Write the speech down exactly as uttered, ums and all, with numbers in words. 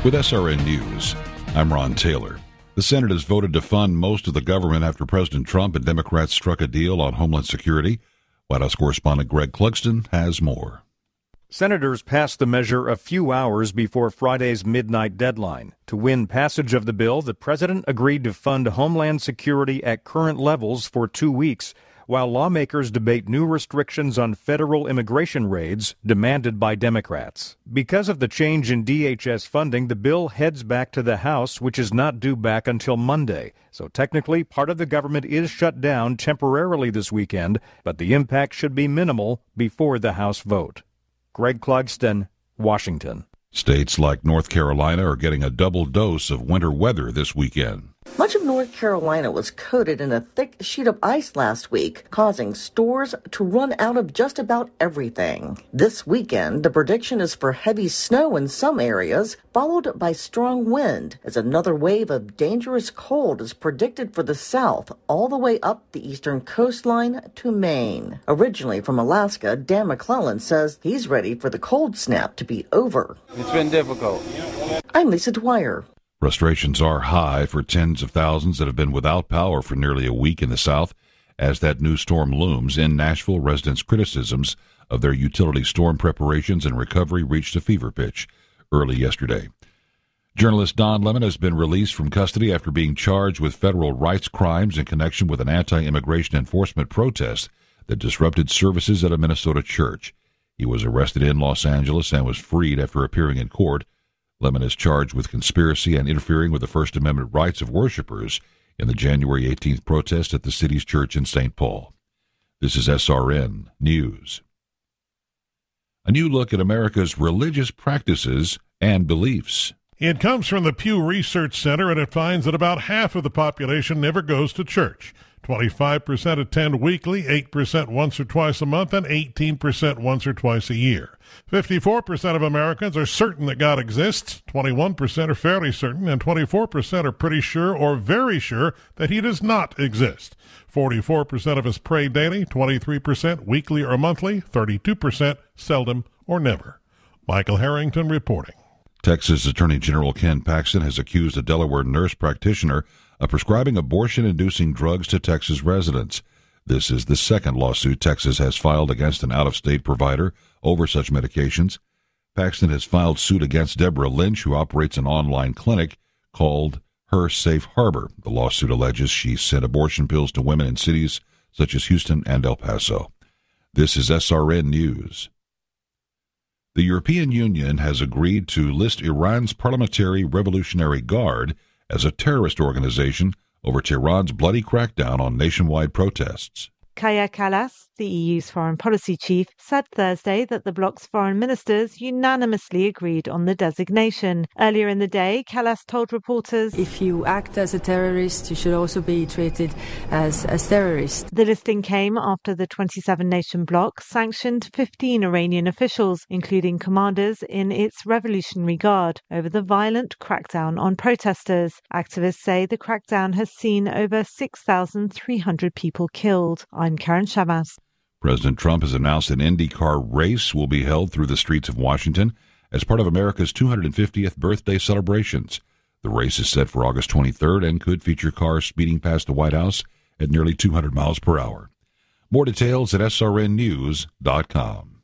With S R N News, I'm Ron Taylor. The Senate has voted to fund most of the government after President Trump and Democrats struck a deal on Homeland Security. White House correspondent Greg Clugston has more. Senators passed the measure a few hours before Friday's midnight deadline. To win passage of the bill, the president agreed to fund Homeland Security at current levels for two weeks, while lawmakers debate new restrictions on federal immigration raids demanded by Democrats. Because of the change in D H S funding, the bill heads back to the House, which is not due back until Monday. So technically, part of the government is shut down temporarily this weekend, but the impact should be minimal before the House vote. Greg Clugston, Washington. States like North Carolina are getting a double dose of winter weather this weekend. Much of North Carolina was coated in a thick sheet of ice last week, causing stores to run out of just about everything. This weekend, the prediction is for heavy snow in some areas, followed by strong wind, as another wave of dangerous cold is predicted for the south, all the way up the eastern coastline to Maine. Originally from Alaska, Dan McClellan says he's ready for the cold snap to be over. It's been difficult. I'm Lisa Dwyer. Frustrations are high for tens of thousands that have been without power for nearly a week in the South. As that new storm looms in Nashville, residents' criticisms of their utility storm preparations and recovery reached a fever pitch early yesterday. Journalist Don Lemon has been released from custody after being charged with federal rights crimes in connection with an anti-immigration enforcement protest that disrupted services at a Minnesota church. He was arrested in Los Angeles and was freed after appearing in court. Lemon is charged with conspiracy and interfering with the First Amendment rights of worshipers in the January eighteenth protest at the city's church in Saint Paul. This is S R N News. A new look at America's religious practices and beliefs. It comes from the Pew Research Center, and it finds that about half of the population never goes to church. twenty-five percent attend weekly, eight percent once or twice a month, and eighteen percent once or twice a year. fifty-four percent of Americans are certain that God exists, twenty-one percent are fairly certain, and twenty-four percent are pretty sure or very sure that he does not exist. forty-four percent of us pray daily, twenty-three percent weekly or monthly, thirty-two percent seldom or never. Michael Harrington reporting. Texas Attorney General Ken Paxton has accused a Delaware nurse practitioner of prescribing abortion-inducing drugs to Texas residents. This is the second lawsuit Texas has filed against an out-of-state provider over such medications. Paxton has filed suit against Deborah Lynch, who operates an online clinic called Her Safe Harbor. The lawsuit alleges she sent abortion pills to women in cities such as Houston and El Paso. This is S R N News. The European Union has agreed to list Iran's Parliamentary Revolutionary Guard as a terrorist organization over Tehran's bloody crackdown on nationwide protests. Kaja Kallas, the E U's foreign policy chief, said Thursday that the bloc's foreign ministers unanimously agreed on the designation. Earlier in the day, Kallas told reporters, "If you act as a terrorist, you should also be treated as a terrorist." The listing came after the twenty-seven nation bloc sanctioned fifteen Iranian officials, including commanders in its Revolutionary Guard, over the violent crackdown on protesters. Activists say the crackdown has seen over six thousand three hundred people killed. I'm Karen Shabazz. President Trump has announced an IndyCar race will be held through the streets of Washington as part of America's two hundred fiftieth birthday celebrations. The race is set for August twenty-third and could feature cars speeding past the White House at nearly two hundred miles per hour. More details at S R N news dot com.